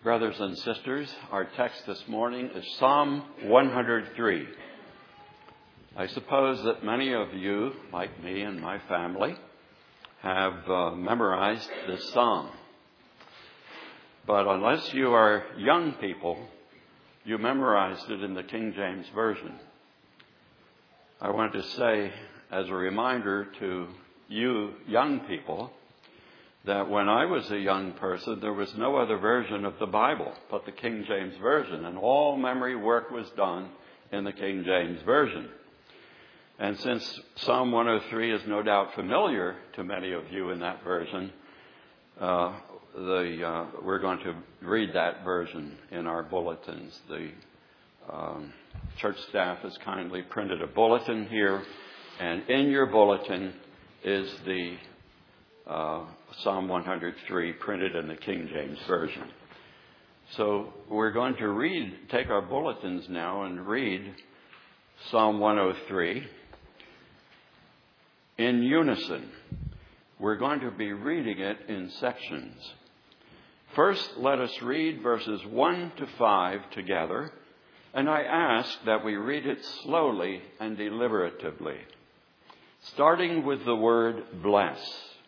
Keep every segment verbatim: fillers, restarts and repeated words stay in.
Brothers and sisters, our text this morning is Psalm one hundred three. I suppose that many of you, like me and my family, have uh, memorized this psalm. But unless you are young people, you memorized it in the King James Version. I want to say, as a reminder to you young people, that when I was a young person, there was no other version of the Bible but the King James Version, and all memory work was done in the King James Version. And since Psalm one oh three is no doubt familiar to many of you in that version, uh, the uh, we're going to read that version in our bulletins. The um, church staff has kindly printed a bulletin here, and in your bulletin is the Uh, Psalm one hundred three printed in the King James Version. So we're going to read, take our bulletins now and read Psalm one oh three in unison. We're going to be reading it in sections. First, let us read verses one to five together, and I ask that we read it slowly and deliberatively, starting with the word bless.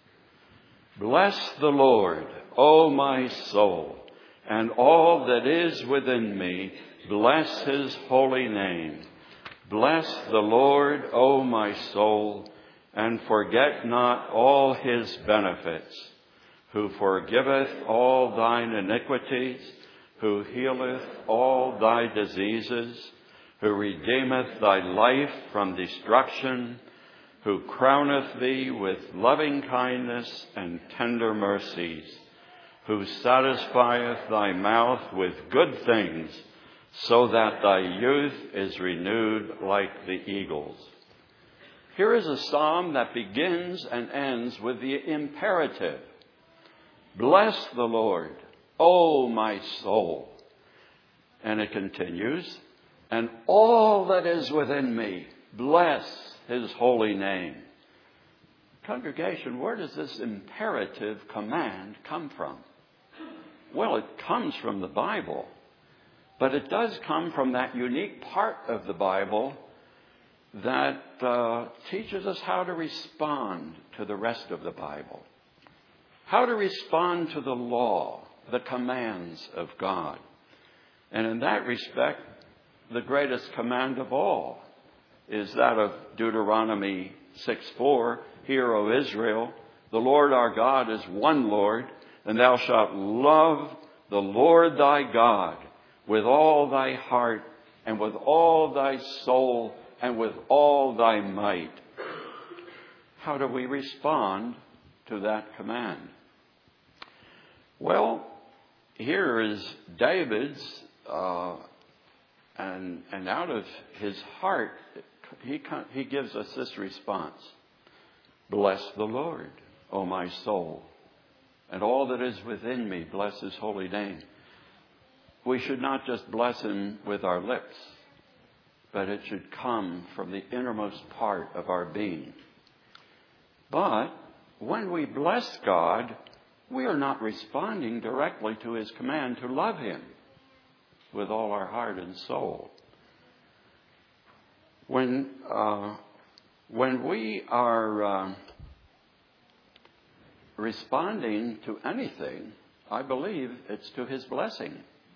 Bless the Lord, O my soul, and all that is within me, bless his holy name. Bless the Lord, O my soul, and forget not all his benefits, who forgiveth all thine iniquities, who healeth all thy diseases, who redeemeth thy life from destruction, who crowneth thee with loving kindness and tender mercies, who satisfieth thy mouth with good things, so that thy youth is renewed like the eagles. Here is a psalm that begins and ends with the imperative. Bless the Lord, O my soul. And it continues, and all that is within me, bless his holy name. Congregation, where does this imperative command come from? Well, it comes from the Bible, but it does come from that unique part of the Bible that uh, teaches us how to respond to the rest of the Bible, how to respond to the law, the commands of God. And in that respect, the greatest command of all is that of Deuteronomy six four. Hear, O Israel, the Lord our God is one Lord, and thou shalt love the Lord thy God with all thy heart and with all thy soul and with all thy might. How do we respond to that command? Well, here is David's, uh, and, and out of his heart, He, he gives us this response. Bless the Lord, O my soul, and all that is within me, bless his holy name. We should not just bless him with our lips, but it should come from the innermost part of our being. But when we bless God, we are not responding directly to his command to love him with all our heart and soul. When uh, when we are uh, responding to anything, I believe it's to his blessing.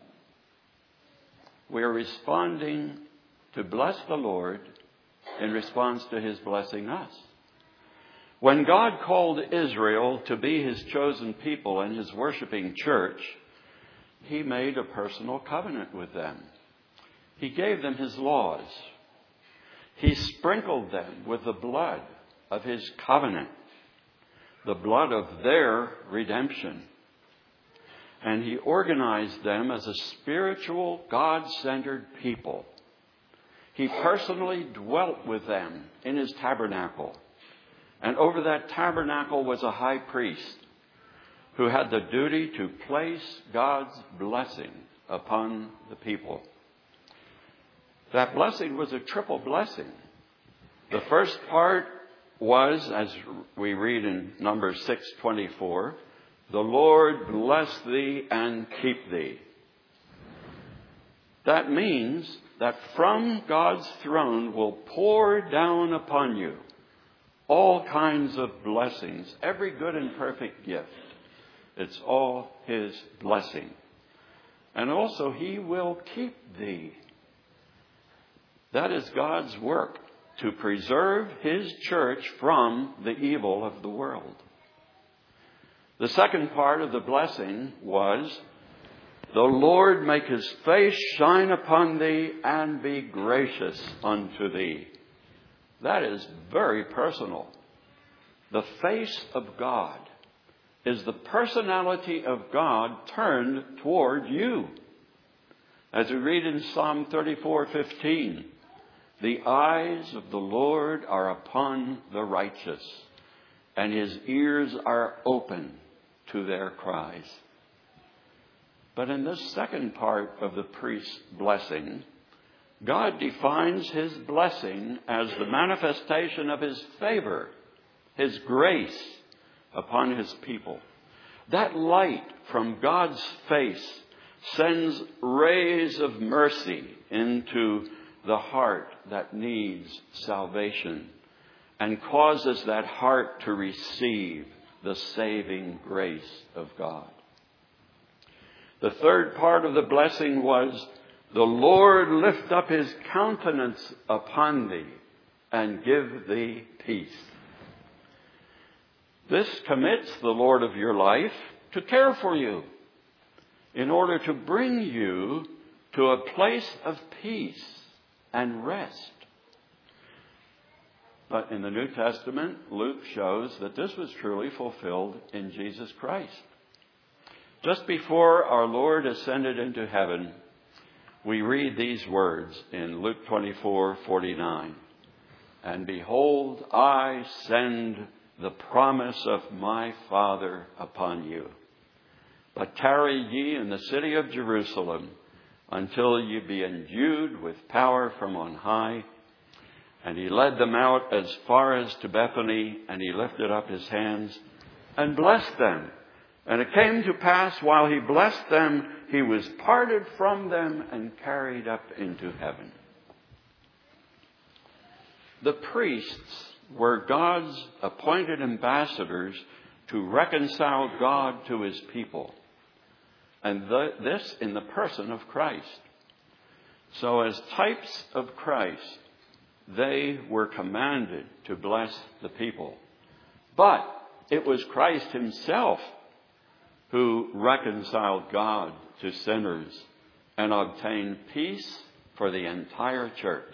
We are responding to bless the Lord in response to his blessing us. When God called Israel to be his chosen people and his worshiping church, he made a personal covenant with them. He gave them his laws. He sprinkled them with the blood of his covenant, the blood of their redemption. And he organized them as a spiritual, God-centered people. He personally dwelt with them in his tabernacle. And over that tabernacle was a high priest who had the duty to place God's blessing upon the people. That blessing was a triple blessing. The first part was, as we read in Numbers six twenty-four, the Lord bless thee and keep thee. That means that from God's throne will pour down upon you all kinds of blessings, every good and perfect gift. It's all his blessing. And also he will keep thee. That is God's work, to preserve his church from the evil of the world. The second part of the blessing was, the Lord make his face shine upon thee and be gracious unto thee. That is very personal. The face of God is the personality of God turned toward you. As we read in Psalm thirty-four fifteen, the eyes of the Lord are upon the righteous, and his ears are open to their cries. But in this second part of the priest's blessing, God defines his blessing as the manifestation of his favor, his grace upon his people. That light from God's face sends rays of mercy into the heart that needs salvation and causes that heart to receive the saving grace of God. The third part of the blessing was, the Lord lift up his countenance upon thee and give thee peace. This commits the Lord of your life to care for you in order to bring you to a place of peace and rest. But in the New Testament, Luke shows that this was truly fulfilled in Jesus Christ. Just before our Lord ascended into heaven, we read these words in Luke twenty-four forty-nine. And behold, I send the promise of my Father upon you. But tarry ye in the city of Jerusalem until ye be endued with power from on high. And he led them out as far as to Bethany, and he lifted up his hands and blessed them. And it came to pass, while he blessed them, he was parted from them and carried up into heaven. The priests were God's appointed ambassadors to reconcile God to his people. And the, this in the person of Christ. So as types of Christ, they were commanded to bless the people. But it was Christ himself who reconciled God to sinners and obtained peace for the entire church.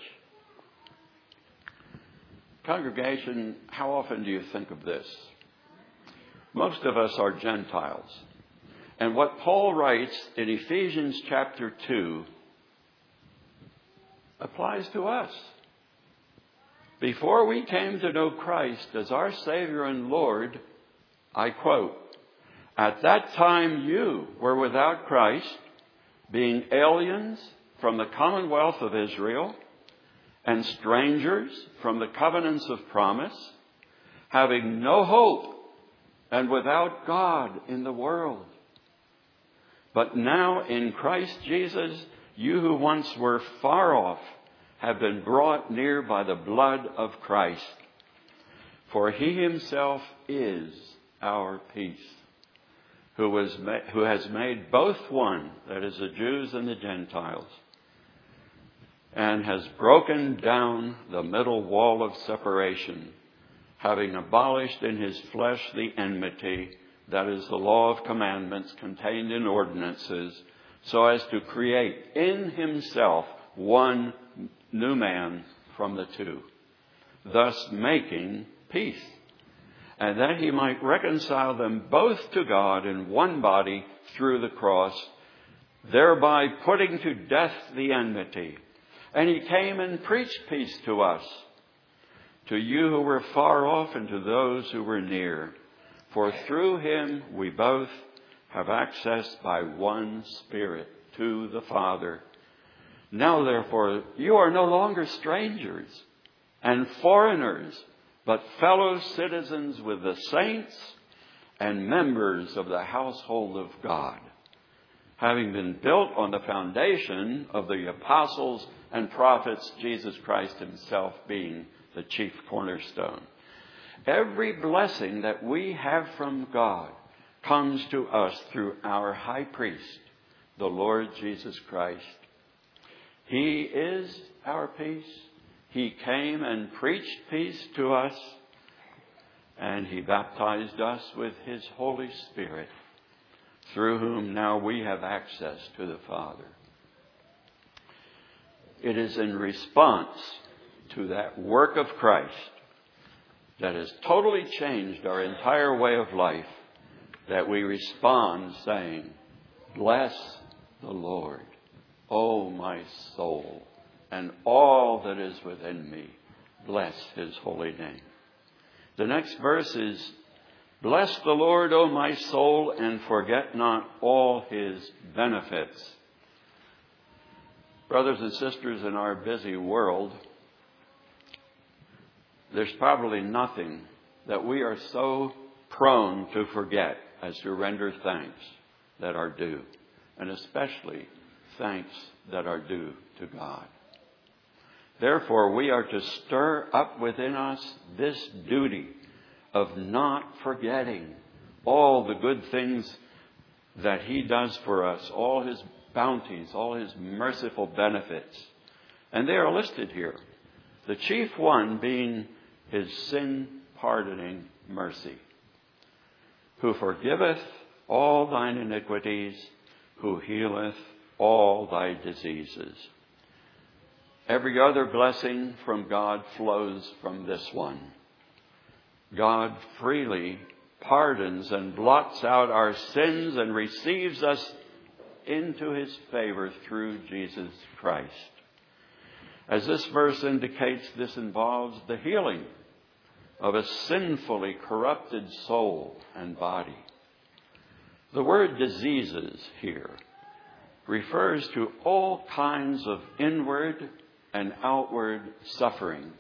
Congregation, how often do you think of this? Most of us are Gentiles. And what Paul writes in Ephesians chapter two applies to us. Before we came to know Christ as our Savior and Lord, I quote, at that time you were without Christ, being aliens from the commonwealth of Israel and strangers from the covenants of promise, having no hope and without God in the world. But now in Christ Jesus, you who once were far off have been brought near by the blood of Christ. For he himself is our peace, who was ma- who has made both one, that is the Jews and the Gentiles, and has broken down the middle wall of separation, having abolished in his flesh the enmity, that is the law of commandments contained in ordinances, so as to create in himself one new man from the two, thus making peace, and that he might reconcile them both to God in one body through the cross, thereby putting to death the enmity. And he came and preached peace to us, to you who were far off and to those who were near. For through him we both have access by one Spirit to the Father. Now, therefore, you are no longer strangers and foreigners, but fellow citizens with the saints and members of the household of God, having been built on the foundation of the apostles and prophets, Jesus Christ himself being the chief cornerstone. Every blessing that we have from God comes to us through our high priest, the Lord Jesus Christ. He is our peace. He came and preached peace to us, and he baptized us with his Holy Spirit, through whom now we have access to the Father. It is in response to that work of Christ that has totally changed our entire way of life that we respond saying, "Bless the Lord, O my soul, and all that is within me. Bless his holy name." The next verse is, "Bless the Lord, O my soul, and forget not all his benefits." Brothers and sisters, in our busy world, there's probably nothing that we are so prone to forget as to render thanks that are due, and especially thanks that are due to God. Therefore, we are to stir up within us this duty of not forgetting all the good things that he does for us, all his bounties, all his merciful benefits. And they are listed here. The chief one being his sin-pardoning mercy, who forgiveth all thine iniquities, who healeth all thy diseases. Every other blessing from God flows from this one. God freely pardons and blots out our sins and receives us into his favor through Jesus Christ. As this verse indicates, this involves the healing of a sinfully corrupted soul and body. The word diseases here refers to all kinds of inward and outward sufferings.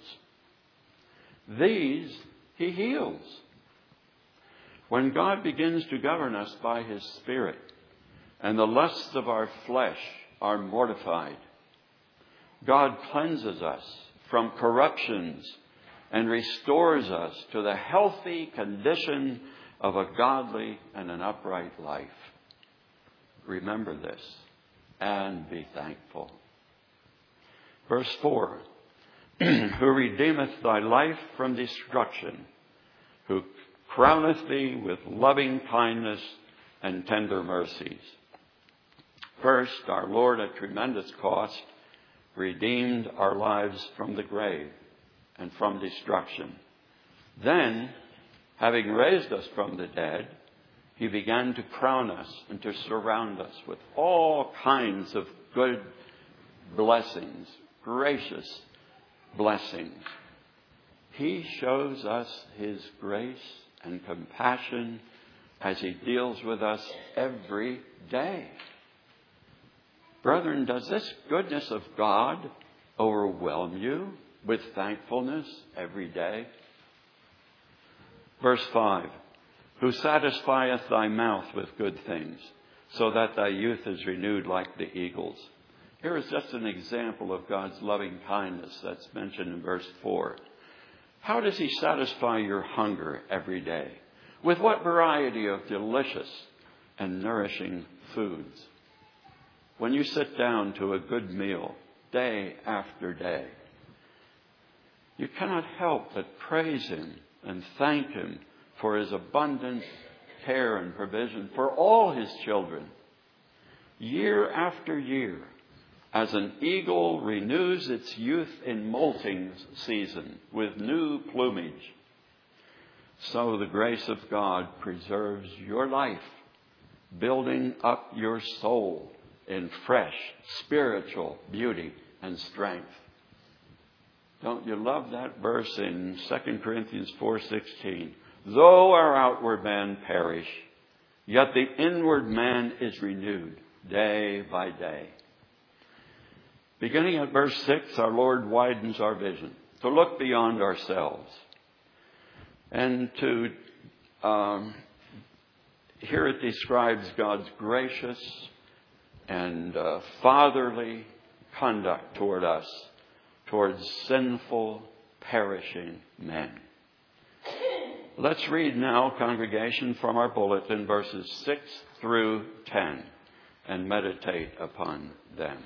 These he heals. When God begins to govern us by his Spirit, and the lusts of our flesh are mortified, God cleanses us from corruptions and restores us to the healthy condition of a godly and an upright life. Remember this and be thankful. Verse four, who redeemeth thy life from destruction, who crowneth thee with loving kindness and tender mercies. First, our Lord at tremendous cost redeemed our lives from the grave and from destruction. Then, having raised us from the dead, he began to crown us and to surround us with all kinds of good blessings, gracious blessings. He shows us his grace and compassion as he deals with us every day. Brethren, does this goodness of God overwhelm you with thankfulness every day? Verse five, who satisfieth thy mouth with good things, so that thy youth is renewed like the eagles. Here is just an example of God's loving kindness that's mentioned in verse four. How does he satisfy your hunger every day? With what variety of delicious and nourishing foods? When you sit down to a good meal day after day, you cannot help but praise him and thank him for his abundant care and provision for all his children. Year after year, as an eagle renews its youth in molting season with new plumage, so the grace of God preserves your life, building up your soul in fresh spiritual beauty and strength. Don't you love that verse in Second Corinthians four sixteen? Though our outward man perish, yet the inward man is renewed day by day. Beginning at verse six, our Lord widens our vision to look beyond ourselves and to, um, here it describes God's gracious and uh, fatherly conduct toward us, towards sinful, perishing men. Let's read now, congregation, from our bulletin, verses six through ten, and meditate upon them.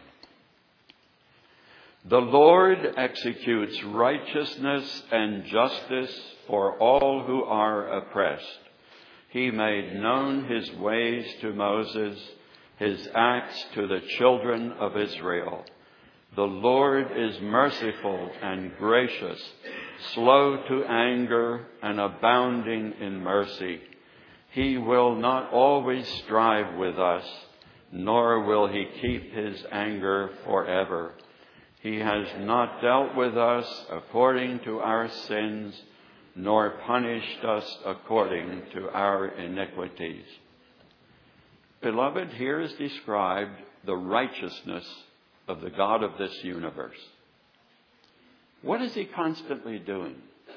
The Lord executes righteousness and justice for all who are oppressed. He made known his ways to Moses, his acts to the children of Israel. The Lord is merciful and gracious, slow to anger and abounding in mercy. He will not always strive with us, nor will he keep his anger forever. He has not dealt with us according to our sins, nor punished us according to our iniquities. Beloved, here is described the righteousness of the God of this universe. What is he constantly doing?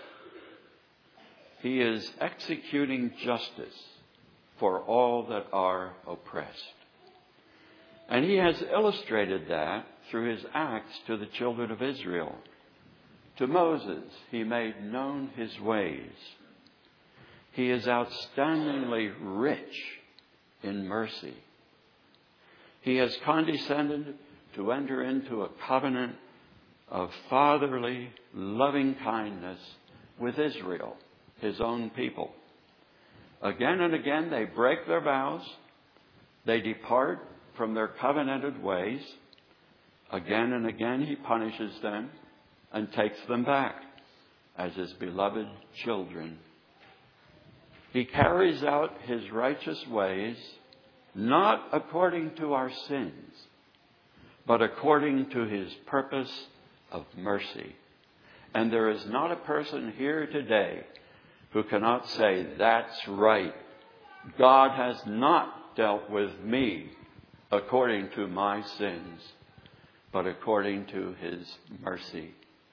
He is executing justice for all that are oppressed. And he has illustrated that through his acts to the children of Israel. To Moses, he made known his ways. He is outstandingly rich in mercy. He has condescended to enter into a covenant of fatherly, loving kindness with Israel, his own people. Again and again, they break their vows. They depart from their covenanted ways. Again and again, he punishes them and takes them back as his beloved children. He carries out his righteous ways, not according to our sins, but according to his purpose of mercy. And there is not a person here today who cannot say, that's right. God has not dealt with me according to my sins, but according to his mercy.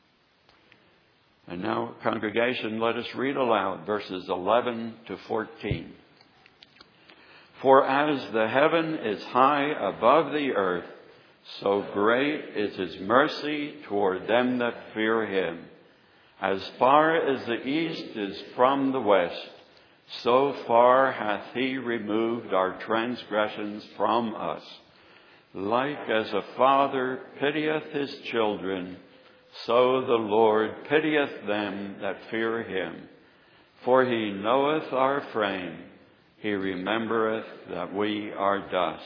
And now, congregation, let us read aloud verses eleven to fourteen. For as the heaven is high above the earth, so great is his mercy toward them that fear him. As far as the east is from the west, so far hath he removed our transgressions from us. Like as a father pitieth his children, so the Lord pitieth them that fear him. For he knoweth our frame, he remembereth that we are dust.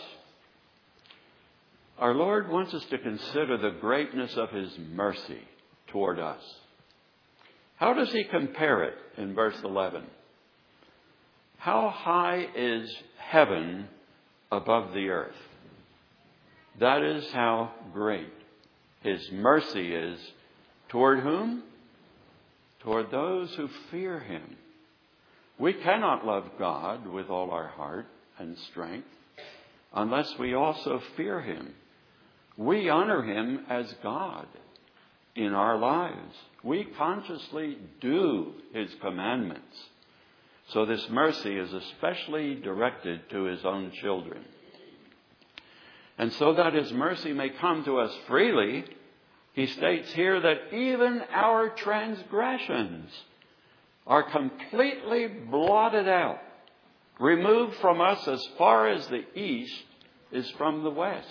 Our Lord wants us to consider the greatness of his mercy toward us. How does he compare it in verse eleven? How high is heaven above the earth? That is how great his mercy is toward whom? Toward those who fear him. We cannot love God with all our heart and strength unless we also fear him. We honor him as God in our lives. We consciously do his commandments. So this mercy is especially directed to his own children. And so that his mercy may come to us freely, he states here that even our transgressions are completely blotted out, removed from us as far as the east is from the west.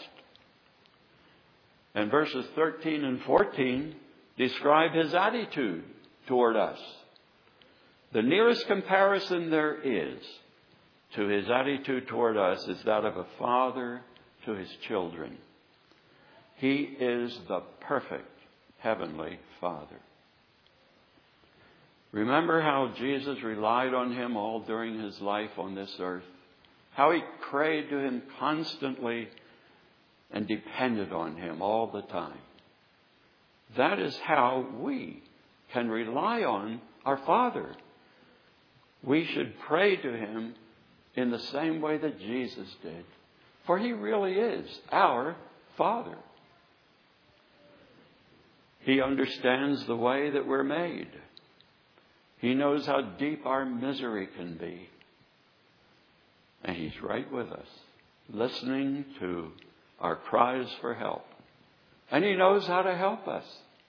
And verses thirteen and fourteen describe his attitude toward us. The nearest comparison there is to his attitude toward us is that of a father to his children. He is the perfect heavenly Father. Remember how Jesus relied on him all during his life on this earth? How he prayed to him constantly and depended on him all the time. That is how we can rely on our Father. We should pray to him in the same way that Jesus did. For he really is our Father. He understands the way that we're made. He knows how deep our misery can be. And he's right with us, listening to our cries for help. And He knows how to help us.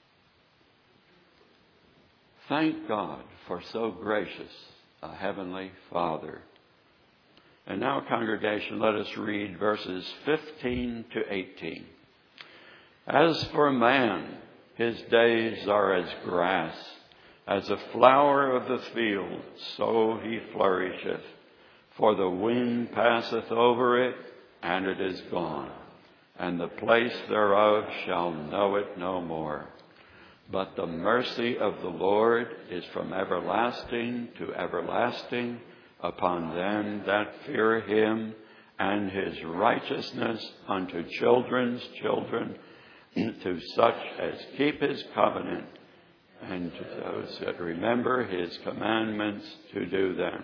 Thank God for so gracious a Heavenly Father. And now, congregation, let us read verses fifteen to eighteen. As for man, his days are as grass, as a flower of the field, so he flourisheth. For the wind passeth over it, and it is gone, and the place thereof shall know it no more. But the mercy of the Lord is from everlasting to everlasting upon them that fear Him, and His righteousness unto children's children, to such as keep His covenant, and to those that remember His commandments to do them.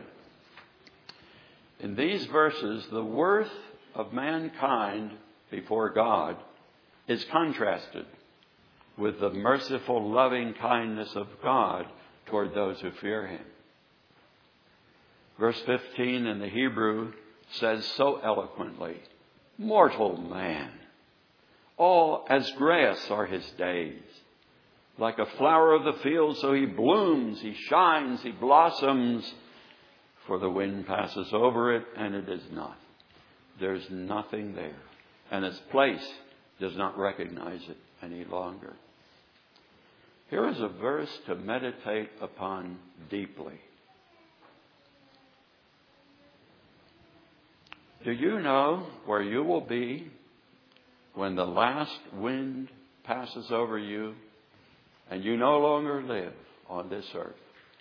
In these verses, the worth of mankind before God is contrasted with the merciful loving kindness of God toward those who fear Him. Verse fifteen in the Hebrew says so eloquently, mortal man, all as grass are his days. Like a flower of the field, so he blooms, he shines, he blossoms, for the wind passes over it, and it is not. There's nothing there, and its place does not recognize it any longer. Here is a verse to meditate upon deeply. Do you know where you will be when the last wind passes over you and you no longer live on this earth?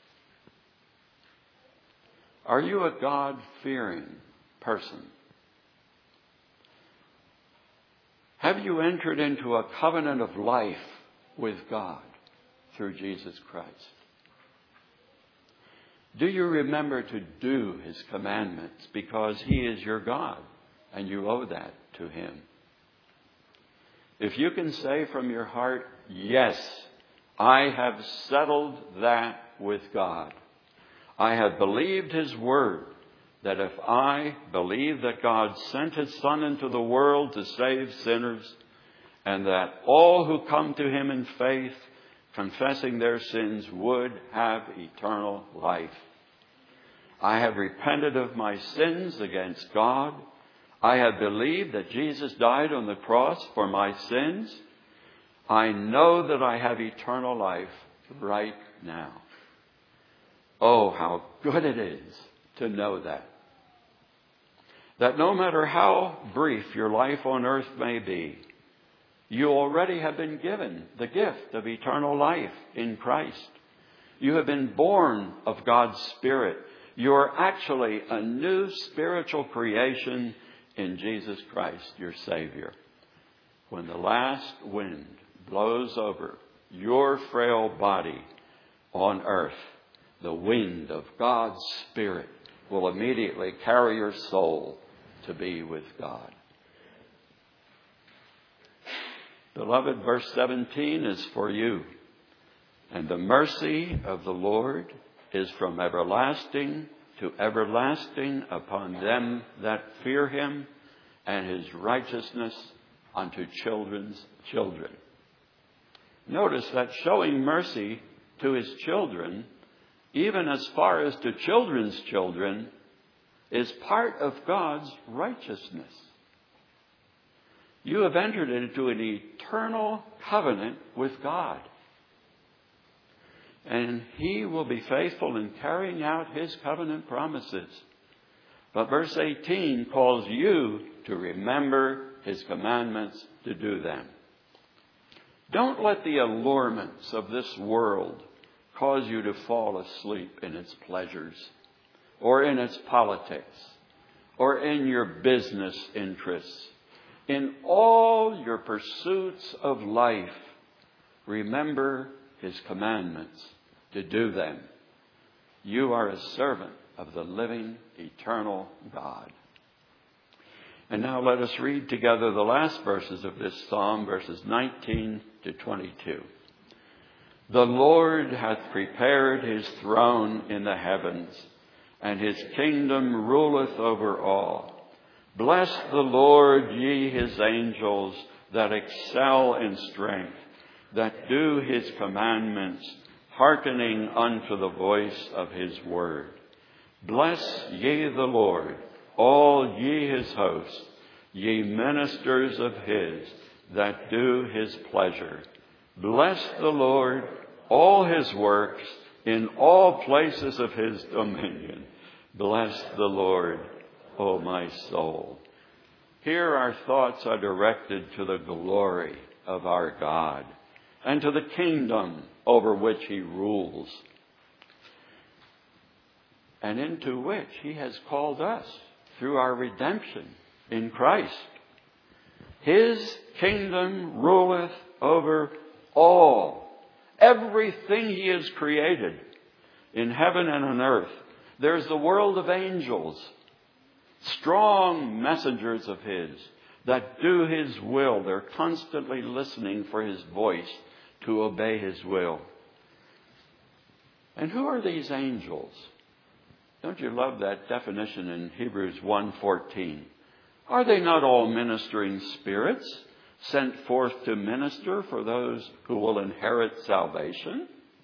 Are you a God-fearing person? Have you entered into a covenant of life with God through Jesus Christ? Do you remember to do His commandments because He is your God and you owe that to Him? If you can say from your heart, yes, I have settled that with God. I have believed His word that if I believe that God sent His Son into the world to save sinners, and that all who come to Him in faith, confessing their sins, would have eternal life. I have repented of my sins against God. I have believed that Jesus died on the cross for my sins. I know that I have eternal life right now. Oh, how good it is to know that. That no matter how brief your life on earth may be, you already have been given the gift of eternal life in Christ. You have been born of God's Spirit. You are actually a new spiritual creation in Jesus Christ, your Savior. When the last wind blows over your frail body on earth, the wind of God's Spirit will immediately carry your soul to be with God. Beloved, verse seventeen is for you. And the mercy of the Lord is from everlasting to everlasting upon them that fear Him, and His righteousness unto children's children. Notice that showing mercy to His children, even as far as to children's children, is part of God's righteousness. You have entered into an eternal covenant with God. And He will be faithful in carrying out His covenant promises. But verse eighteen calls you to remember His commandments, to do them. Don't let the allurements of this world cause you to fall asleep in its pleasures, or in its politics, or in your business interests. In all your pursuits of life, remember His commandments, to do them. You are a servant of the living, eternal God. And now let us read together the last verses of this psalm, verses nineteen to twenty-two. The Lord hath prepared His throne in the heavens, and His kingdom ruleth over all. Bless the Lord, ye his angels that excel in strength, that do his commandments, hearkening unto the voice of his word. Bless ye the Lord, all ye his hosts, ye ministers of his that do his pleasure. Bless the Lord, all his works, in all places of his dominion. Bless the Lord, O my soul. Here our thoughts are directed to the glory of our God and to the kingdom over which he rules, and into which he has called us through our redemption in Christ. His kingdom ruleth over all, everything he has created in heaven and on earth. There's the world of angels, strong messengers of his that do his will. They're constantly listening for his voice to obey his will. And who are these angels? Don't you love that definition in Hebrews one fourteen? Are they not all ministering spirits sent forth to minister for those who will inherit salvation?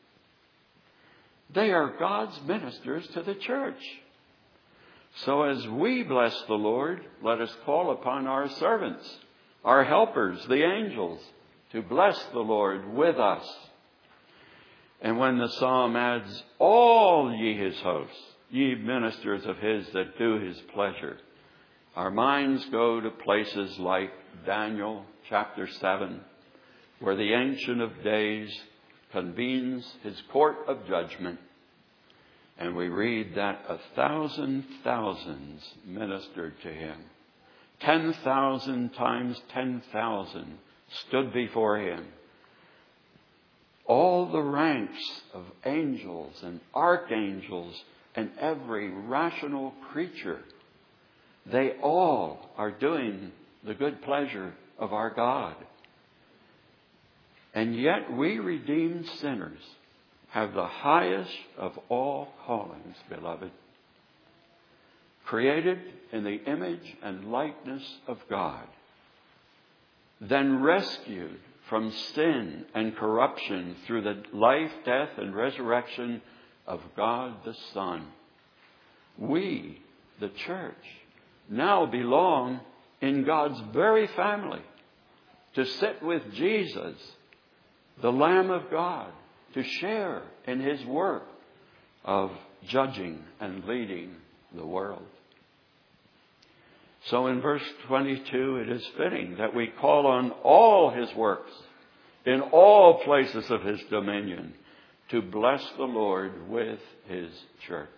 They are God's ministers to the church. So as we bless the Lord, let us call upon our servants, our helpers, the angels, to bless the Lord with us. And when the psalm adds, all ye his hosts, ye ministers of his that do his pleasure, our minds go to places like Daniel chapter seven, where the Ancient of Days convenes his court of judgment. And we read that a thousand thousands ministered to him. Ten thousand times ten thousand stood before him. All the ranks of angels and archangels and every rational creature, they all are doing the good pleasure of our God. And yet we redeemed sinners have the highest of all callings, beloved. Created in the image and likeness of God. Then rescued from sin and corruption through the life, death, and resurrection of God the Son. We, the church, now belong in God's very family to sit with Jesus, the Lamb of God, to share in his work of judging and leading the world. So in verse twenty-two, it is fitting that we call on all his works in all places of his dominion to bless the Lord with his church.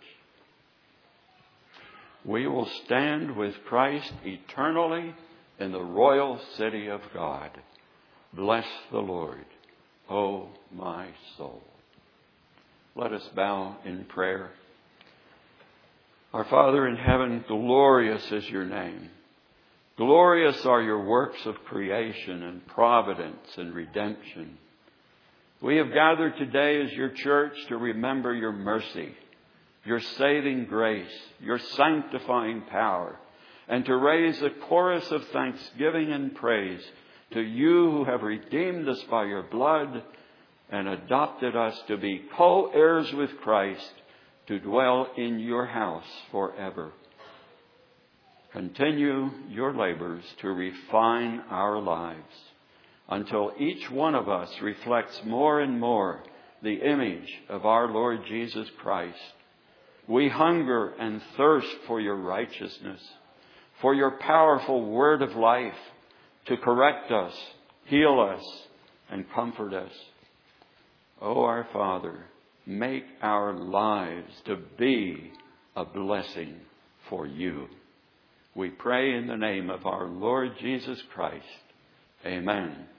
We will stand with Christ eternally in the royal city of God. Bless the Lord, O my soul. Let us bow in prayer. Our Father in heaven, glorious is your name. Glorious are your works of creation and providence and redemption. We have gathered today as your church to remember your mercy, your saving grace, your sanctifying power, and to raise a chorus of thanksgiving and praise to you who have redeemed us by your blood and adopted us to be co-heirs with Christ, to dwell in your house forever. Continue your labors to refine our lives until each one of us reflects more and more the image of our Lord Jesus Christ. We hunger and thirst for your righteousness, for your powerful word of life to correct us, heal us, and comfort us. O our Father, make our lives to be a blessing for you. We pray in the name of our Lord Jesus Christ. Amen.